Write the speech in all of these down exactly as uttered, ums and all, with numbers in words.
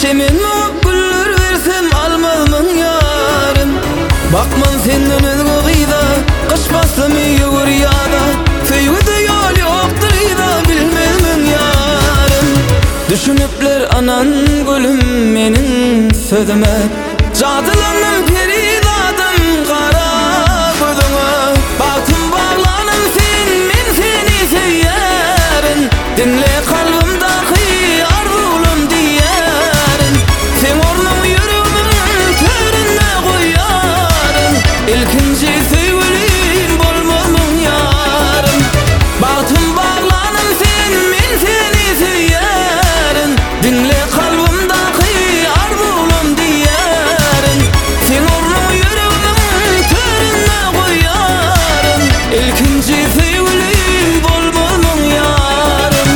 Hemen o güller versem almamın yarım. Bakman senden özgü gıyda, kış basım yoğur yağda. Feyyuda yol yoktur ida, bilmezmin yarım. Düşünüpler anan gülüm menin sözüme. Cadılanım peridadım kara gözüme. Baktım bağlanım sen, men seni seyerim. Dinle kalbimdaki arzulum diyerim. Sen ornumu yüreğimin töründe koyarım. İlkinci sevgilim bolmamın yarım. Baktım bağlanım sen, men seni seyerim. Dinle kalbimdaki arzulum diyerim. Sen ornumu yüreğimin töründe koyarım. İlkinci sevgilim bolmamın yarım.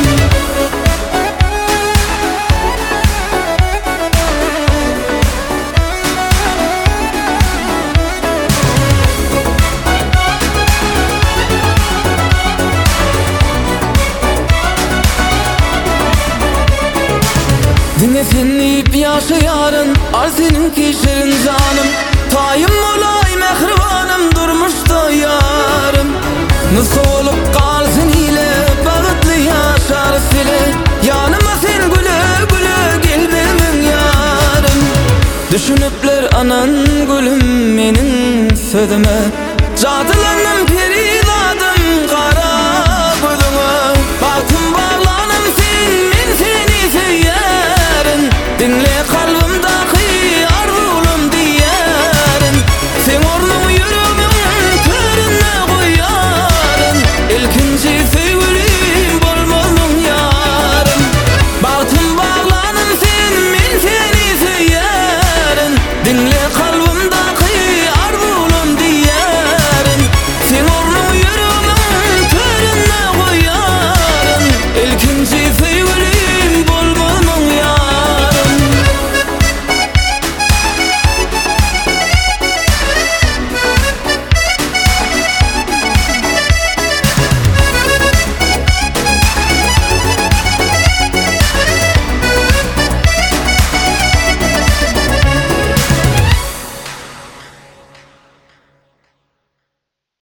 Dinle seni ip yaşayarın, al seninki şirin canım. Tayım olay mehribanım, durmuşta yarım. Nasıl olup kalsın ile, bağıtlı yaşar sile. Yanıma sen güle güle gelmemin yarım. Düşünüpler anan gülüm menin sözüme. Cadılar